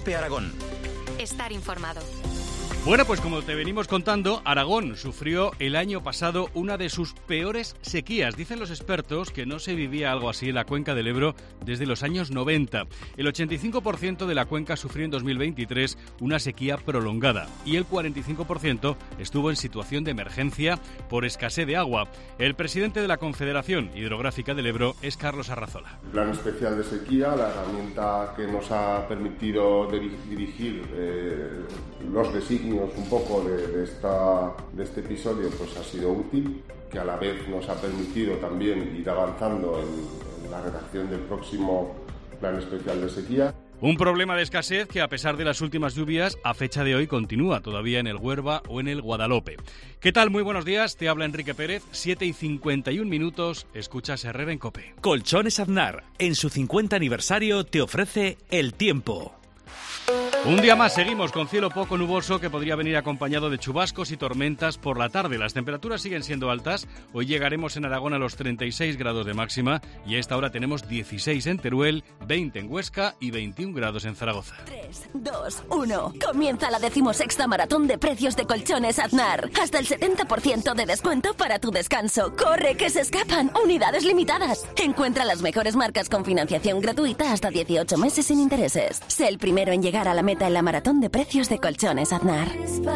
COPE Aragón. Estar informado. Bueno, pues como te venimos contando, Aragón sufrió el año pasado una de sus peores sequías. Dicen los expertos que no se vivía algo así en la cuenca del Ebro desde los años 90. El 85% de la cuenca sufrió en 2023 una sequía prolongada y el 45% estuvo en situación de emergencia por escasez de agua. El presidente de la Confederación Hidrográfica del Ebro es Carlos Arrazola. El Plan Especial de Sequía, la herramienta que nos ha permitido dirigir los designios un poco de este episodio, pues ha sido útil, que a la vez nos ha permitido también ir avanzando en la redacción del próximo Plan Especial de Sequía. Un problema de escasez que, a pesar de las últimas lluvias, a fecha de hoy continúa todavía en el Huerva o en el Guadalope. ¿Qué tal? Muy buenos días, te habla Enrique Pérez, 7:51, escuchas Herrera en COPE. Colchones Aznar, en su 50 aniversario, te ofrece el tiempo. Un día más seguimos con cielo poco nuboso que podría venir acompañado de chubascos y tormentas por la tarde. Las temperaturas siguen siendo altas. Hoy llegaremos en Aragón a los 36 grados de máxima y a esta hora tenemos 16 en Teruel, 20 en Huesca y 21 grados en Zaragoza. 3, 2, 1. Comienza la 16ª maratón de precios de Colchones Aznar. Hasta el 70% de descuento para tu descanso. ¡Corre, que se escapan! Unidades limitadas. Encuentra las mejores marcas con financiación gratuita hasta 18 meses sin intereses. Sé el primero en llegar a la meta en la maratón de precios de Colchones Aznar.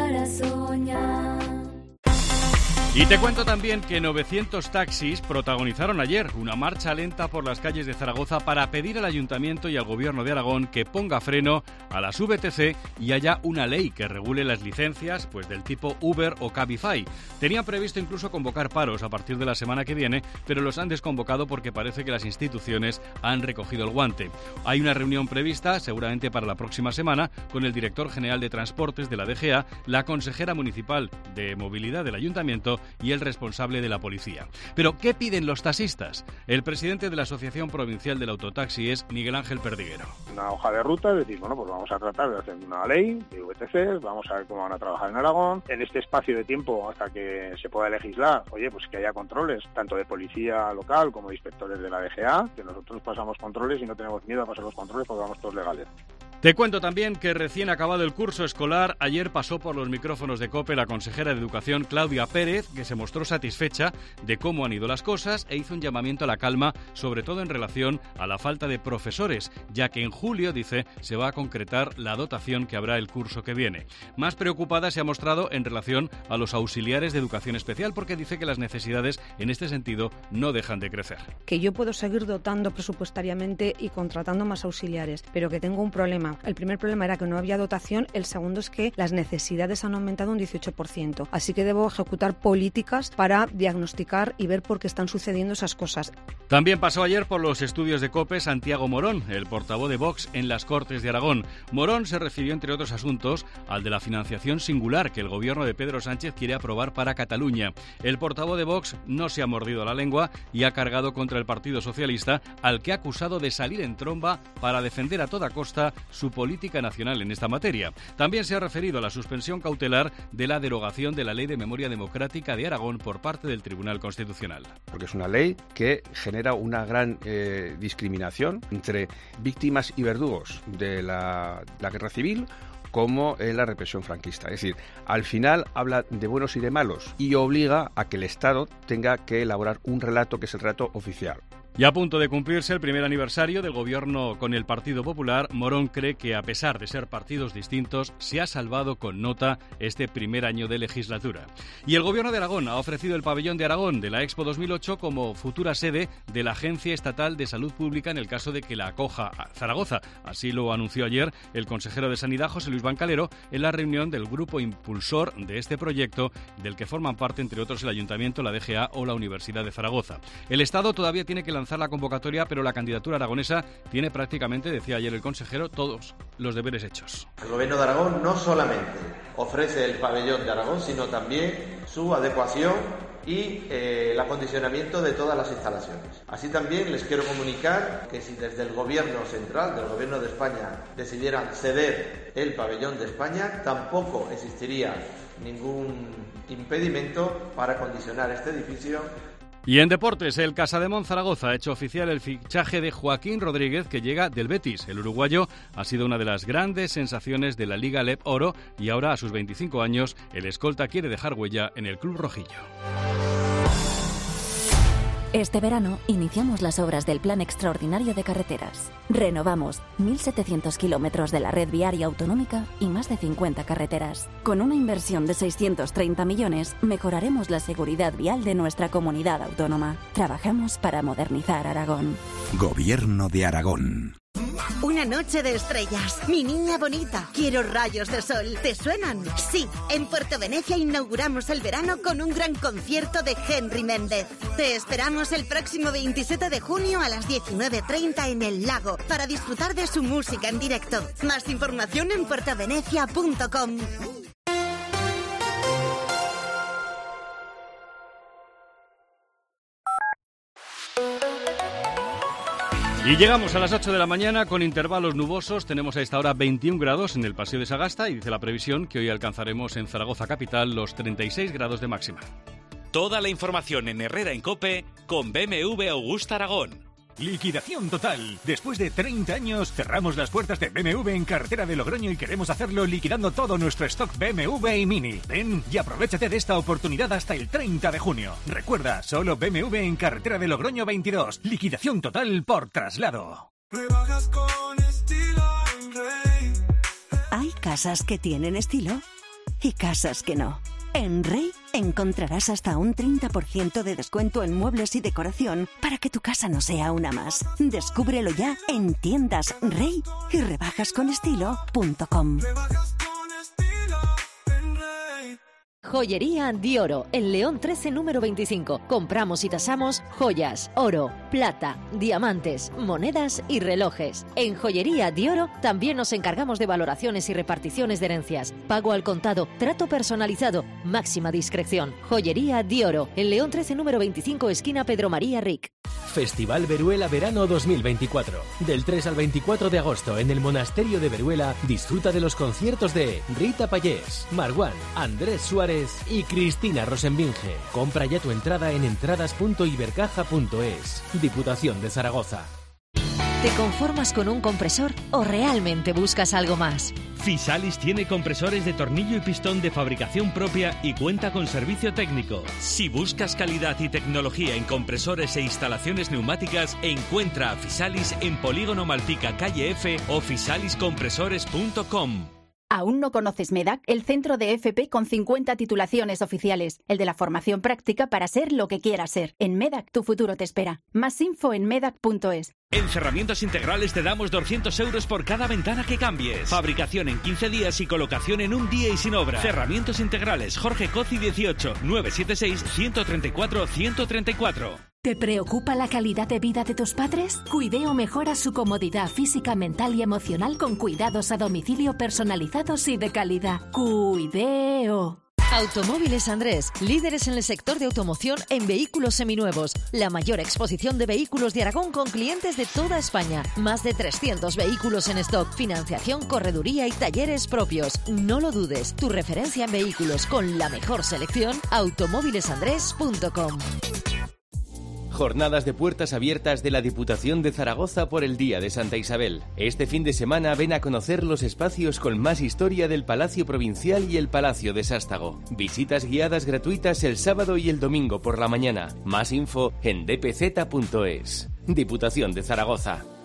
Y te cuento también que 900 taxis protagonizaron ayer una marcha lenta por las calles de Zaragoza para pedir al Ayuntamiento y al Gobierno de Aragón que ponga freno a las VTC y haya una ley que regule las licencias pues del tipo Uber o Cabify. Tenían previsto incluso convocar paros a partir de la semana que viene, pero los han desconvocado porque parece que las instituciones han recogido el guante. Hay una reunión prevista, seguramente para la próxima semana, con el director general de Transportes de la DGA, la consejera municipal de Movilidad del Ayuntamiento y el responsable de la policía. Pero, ¿qué piden los taxistas? El presidente de la Asociación Provincial del Autotaxi es Miguel Ángel Perdiguero. Una hoja de ruta, es decir, bueno, pues vamos a tratar de hacer una ley de VTCs, vamos a ver cómo van a trabajar en Aragón. En este espacio de tiempo, hasta que se pueda legislar, oye, pues que haya controles, tanto de policía local como de inspectores de la DGA, que nosotros pasamos controles y no tenemos miedo a pasar los controles porque vamos todos legales. Te cuento también que recién acabado el curso escolar, ayer pasó por los micrófonos de COPE la consejera de Educación Claudia Pérez, que se mostró satisfecha de cómo han ido las cosas e hizo un llamamiento a la calma, sobre todo en relación a la falta de profesores, ya que en julio, dice, se va a concretar la dotación que habrá el curso que viene. Más preocupada se ha mostrado en relación a los auxiliares de educación especial, porque dice que las necesidades en este sentido no dejan de crecer. Que yo puedo seguir dotando presupuestariamente y contratando más auxiliares, pero que tengo un problema. El primer problema era que no había dotación, el segundo es que las necesidades han aumentado un 18%. Así que debo ejecutar políticas para diagnosticar y ver por qué están sucediendo esas cosas. También pasó ayer por los estudios de COPE Santiago Morón, el portavoz de Vox en las Cortes de Aragón. Morón se refirió, entre otros asuntos, al de la financiación singular que el gobierno de Pedro Sánchez quiere aprobar para Cataluña. El portavoz de Vox no se ha mordido la lengua y ha cargado contra el Partido Socialista, al que ha acusado de salir en tromba para defender a toda costa su política nacional en esta materia. También se ha referido a la suspensión cautelar de la derogación de la Ley de Memoria Democrática de Aragón por parte del Tribunal Constitucional. Porque es una ley que genera una gran discriminación entre víctimas y verdugos de la guerra civil como en la represión franquista. Es decir, al final habla de buenos y de malos y obliga a que el Estado tenga que elaborar un relato que es el relato oficial. Y a punto de cumplirse el primer aniversario del gobierno con el Partido Popular, Morón cree que, a pesar de ser partidos distintos, se ha salvado con nota este primer año de legislatura. Y el gobierno de Aragón ha ofrecido el pabellón de Aragón de la Expo 2008 como futura sede de la Agencia Estatal de Salud Pública en el caso de que la acoja a Zaragoza. Así lo anunció ayer el consejero de Sanidad, José Luis Bancalero, en la reunión del grupo impulsor de este proyecto, del que forman parte, entre otros, el Ayuntamiento, la DGA o la Universidad de Zaragoza. El Estado todavía tiene que lanzar la convocatoria, pero la candidatura aragonesa tiene prácticamente, decía ayer el consejero, todos los deberes hechos. El Gobierno de Aragón no solamente ofrece el pabellón de Aragón, sino también su adecuación y el acondicionamiento de todas las instalaciones. Así también les quiero comunicar que si desde el Gobierno central, del Gobierno de España, decidieran ceder el pabellón de España, tampoco existiría ningún impedimento para acondicionar este edificio Y en deportes, el Casademont Zaragoza ha hecho oficial el fichaje de Joaquín Rodríguez, que llega del Betis. El uruguayo ha sido una de las grandes sensaciones de la Liga LEP Oro y ahora, a sus 25 años, el escolta quiere dejar huella en el club rojillo. Este verano iniciamos las obras del Plan Extraordinario de Carreteras. Renovamos 1.700 kilómetros de la red viaria autonómica y más de 50 carreteras. Con una inversión de 630 millones, mejoraremos la seguridad vial de nuestra comunidad autónoma. Trabajamos para modernizar Aragón. Gobierno de Aragón. Una noche de estrellas, mi niña bonita, quiero rayos de sol. ¿Te suenan? Sí, en Puerto Venecia inauguramos el verano con un gran concierto de Henry Méndez. Te esperamos el próximo 27 de junio a las 19:30 en el lago para disfrutar de su música en directo. Más información en puertovenecia.com. Y llegamos a las 8 de la mañana con intervalos nubosos. Tenemos a esta hora 21 grados en el Paseo de Sagasta y dice la previsión que hoy alcanzaremos en Zaragoza capital los 36 grados de máxima. Toda la información en Herrera en COPE con BMW Augusta Aragón. Liquidación total. Después de 30 años cerramos las puertas de BMW en carretera de Logroño y queremos hacerlo liquidando todo nuestro stock BMW y Mini. Ven y aprovechate de esta oportunidad hasta el 30 de junio. Recuerda, solo BMW en carretera de Logroño 22. Liquidación total por traslado. Rebajas con estilo en Rey. Hay casas que tienen estilo y casas que no. En Rey encontrarás hasta un 30% de descuento en muebles y decoración para que tu casa no sea una más. Descúbrelo ya en tiendas Rey y rebajasconestilo.com. Joyería Dioro, en León 13 número 25. Compramos y tasamos joyas, oro, plata, diamantes, monedas y relojes. En Joyería Dioro también nos encargamos de valoraciones y reparticiones de herencias. Pago al contado, trato personalizado, máxima discreción. Joyería Dioro, en León 13 número 25, esquina Pedro María Ric. Festival Veruela Verano 2024. Del 3 al 24 de agosto en el Monasterio de Veruela disfruta de los conciertos de Rita Payés, Marwan, Andrés Suárez y Cristina Rosenbinge. Compra ya tu entrada en entradas.ibercaja.es. Diputación de Zaragoza. ¿Te conformas con un compresor o realmente buscas algo más? Fisalis tiene compresores de tornillo y pistón de fabricación propia y cuenta con servicio técnico. Si buscas calidad y tecnología en compresores e instalaciones neumáticas, encuentra a Fisalis en Polígono Malpica, calle F o fisaliscompresores.com. ¿Aún no conoces MEDAC? El centro de FP con 50 titulaciones oficiales. El de la formación práctica para ser lo que quieras ser. En MEDAC tu futuro te espera. Más info en medac.es. En Cerramientos Integrales te damos 200 euros por cada ventana que cambies. Fabricación en 15 días y colocación en un día y sin obra. Cerramientos Integrales, Jorge Cozi 18, 976-134-134. ¿Te preocupa la calidad de vida de tus padres? Cuideo mejora su comodidad física, mental y emocional con cuidados a domicilio personalizados y de calidad. Cuideo. Automóviles Andrés, líderes en el sector de automoción en vehículos seminuevos. La mayor exposición de vehículos de Aragón con clientes de toda España. Más de 300 vehículos en stock, financiación, correduría y talleres propios. No lo dudes, tu referencia en vehículos con la mejor selección, automóvilesandrés.com. Jornadas de puertas abiertas de la Diputación de Zaragoza por el Día de Santa Isabel. Este fin de semana ven a conocer los espacios con más historia del Palacio Provincial y el Palacio de Sástago. Visitas guiadas gratuitas el sábado y el domingo por la mañana. Más info en dpz.es. Diputación de Zaragoza.